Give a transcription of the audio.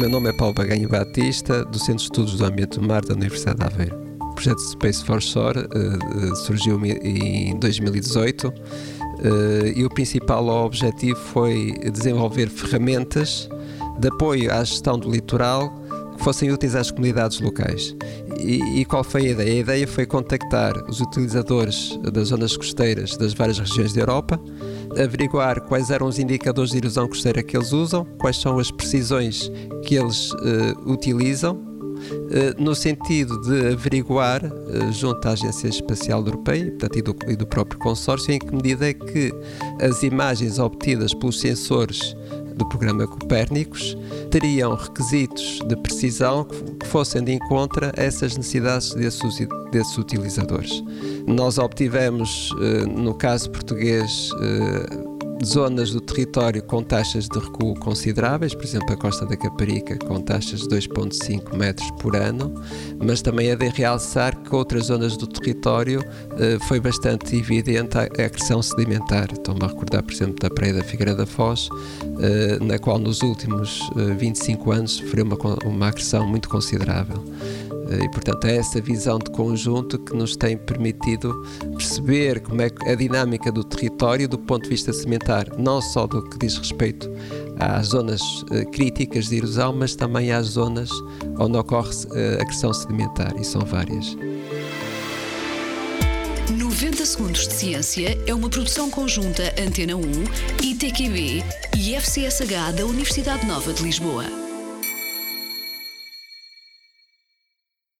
meu nome é Paulo Baganha Batista, do Centro de Estudos do Ambiente do Mar da Universidade de Aveiro. O projeto Space for Shore surgiu em 2018 e o principal objetivo foi desenvolver ferramentas de apoio à gestão do litoral que fossem úteis às comunidades locais. E qual foi a ideia? A ideia foi contactar os utilizadores das zonas costeiras das várias regiões da Europa, averiguar quais eram os indicadores de erosão costeira que eles usam, quais são as precisões que eles utilizam, no sentido de averiguar, junto à Agência Espacial Europeia, portanto, e do próprio consórcio, em que medida é que as imagens obtidas pelos sensores do programa Copérnicos teriam requisitos de precisão que fossem de encontro a essas necessidades desses utilizadores. Nós obtivemos, no caso português, zonas do território com taxas de recuo consideráveis, por exemplo a Costa da Caparica com taxas de 2,5 metros por ano, mas também é de realçar que outras zonas do território foi bastante evidente a acreção sedimentar. Estou-me a recordar, por exemplo, da Praia da Figueira da Foz, na qual nos últimos 25 anos sofreu uma acreção muito considerável. E, portanto, é essa visão de conjunto que nos tem permitido perceber como é a dinâmica do território do ponto de vista sedimentar, não só do que diz respeito às zonas críticas de erosão, mas também às zonas onde ocorre a acreção sedimentar, e são várias. 90 Segundos de Ciência é uma produção conjunta Antena 1, ITQB e FCSH da Universidade Nova de Lisboa.